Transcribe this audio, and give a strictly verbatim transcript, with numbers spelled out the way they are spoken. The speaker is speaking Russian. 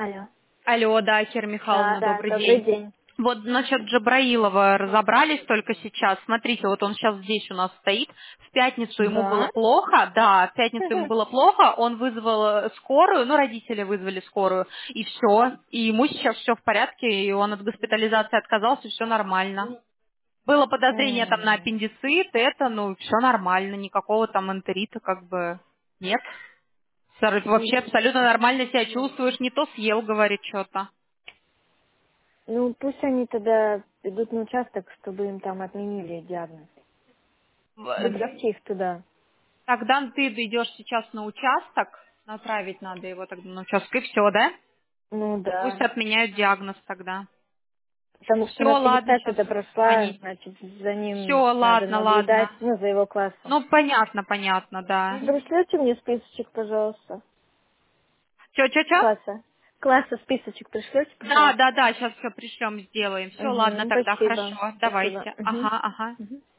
Алло. Алло, да, Кира Да, Михайловна, да, добрый добрый день. день. Вот насчет Джабраилова разобрались только сейчас. Смотрите, вот он сейчас здесь у нас стоит. В пятницу ему было Да? плохо, да, в пятницу ему было плохо, он вызвал э, скорую, ну, родители вызвали скорую, и все. И ему сейчас все в порядке, и он от госпитализации отказался, все нормально. Было подозрение там на М, аппендицит, это, ну, все нормально, никакого там энтерита как бы нет. Сар- Вообще абсолютно нормально себя чувствуешь, не то съел, говорит, что-то. Ну, пусть они тогда идут на участок, чтобы им там отменили диагноз. Направьте их туда. Тогда ты идешь сейчас на участок, направить надо его тогда на участок, и все, да? Ну Пусть да. отменяют диагноз тогда. Потому что Все, у нас ладно, сейчас регистрация-то прошла, звонить. значит, за Все, ним надо ладно, наблюдать, ладно. ну, за его классом. Ну, понятно, понятно, да. Пришлете мне списочек, пожалуйста. Че, че, че? Класса. Класса списочек пришлете, Да, пожалуйста. да, да, сейчас все пришлем, сделаем. Все, ладно, Угу, тогда, спасибо. хорошо, Спасибо. давайте. Угу. Ага, ага. Угу.